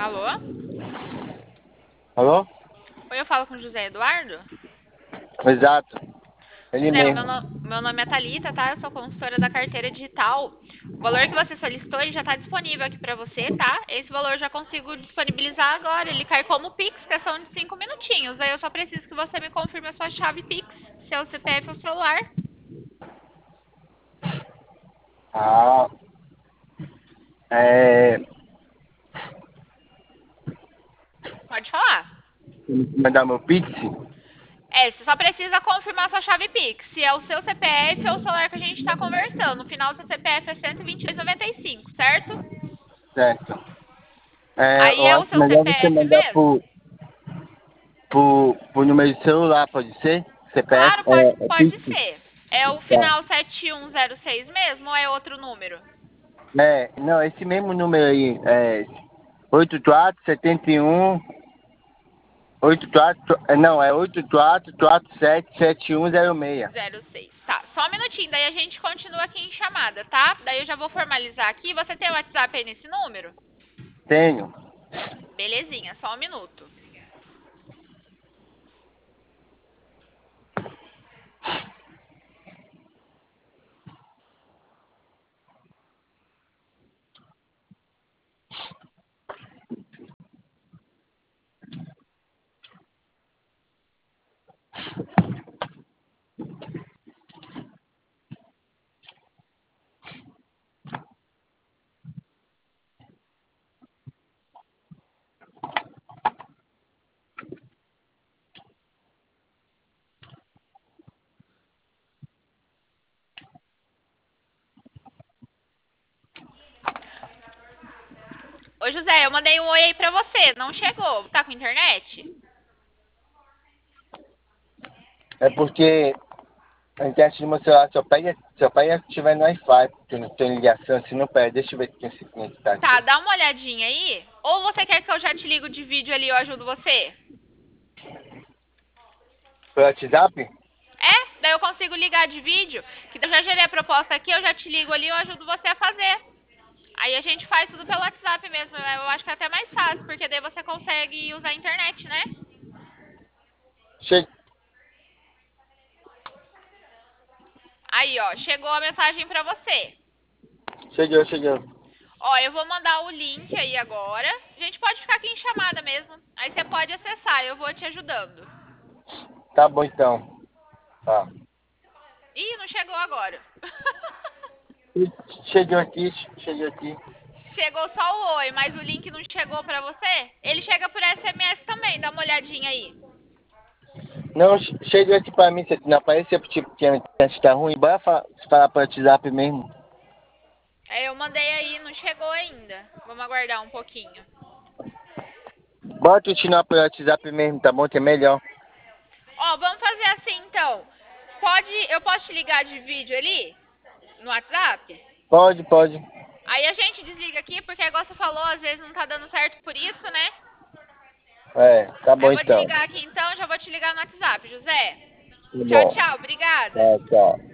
Alô? Alô? Oi, eu falo com o José Eduardo? Exato, ele José, mesmo. meu nome é Thalita, tá? Eu sou consultora da carteira digital. O valor que você solicitou, ele já está disponível aqui para você, tá? Esse valor eu já consigo disponibilizar agora. Ele cai como Pix, questão de 5 minutinhos. Aí eu só preciso que você me confirme a sua chave Pix, seu CPF ou celular. Ah, é. Pode falar. Mandar meu Pix? Você só precisa confirmar sua chave Pix, se é o seu CPF ou o celular que a gente está conversando. O final do seu CPF é 122,95, certo? Certo. É, Aí eu é o acho seu melhor você CPF mandar mesmo? por número de celular, pode ser? CPF? Claro, pode, É pode Pix? ser. É o Tá. final 7106 mesmo ou é outro número? Não, esse mesmo número aí, 8471, 84, não, é 84477106. 06. Tá, só um minutinho, daí a gente continua aqui em chamada, tá? Daí eu já vou formalizar aqui. Você tem o WhatsApp aí nesse número? Tenho. Belezinha, só um minuto. Ô José, eu mandei um oi aí pra você. Não chegou? Tá com internet? É porque a internet do meu celular só pega se tiver no Wi-Fi, porque não tem ligação, se não pega. Deixa eu ver se tem que tá Tá, aqui. dá uma olhadinha aí. Ou você quer que eu já te ligo de vídeo ali e eu ajudo você? Pelo WhatsApp? Daí eu consigo ligar de vídeo. Que eu já gerei a proposta aqui, eu já te ligo ali e eu ajudo você a fazer. Aí a gente faz tudo pelo WhatsApp mesmo. Eu acho que é até mais fácil, porque daí você consegue usar a internet, né? Che Aí, ó, chegou a mensagem pra você. chegou. Ó, eu vou mandar o link aí agora. A gente pode ficar aqui em chamada mesmo. Aí você pode acessar, eu vou te ajudando. Tá bom então. Tá. Ih, não chegou agora. Chegou aqui. Chegou só o oi, mas o link não chegou pra você? Ele chega por SMS também, dá uma olhadinha aí. Não, chegou aqui pra mim, se não aparecer tipo que a internet tá ruim, bora falar pelo WhatsApp mesmo. Eu mandei aí, não chegou ainda. Vamos aguardar um pouquinho. Bora continuar pelo WhatsApp mesmo, tá bom? Que é melhor. Ó, vamos fazer assim então. Eu posso te ligar de vídeo ali no WhatsApp? Pode. Aí a gente desliga aqui, porque igual você falou, às vezes não tá dando certo por isso, né? Tá Aí eu bom vou te então. ligar aqui então, já vou te ligar no WhatsApp, José. Tá Tchau, bom. tchau, obrigada. Tchau.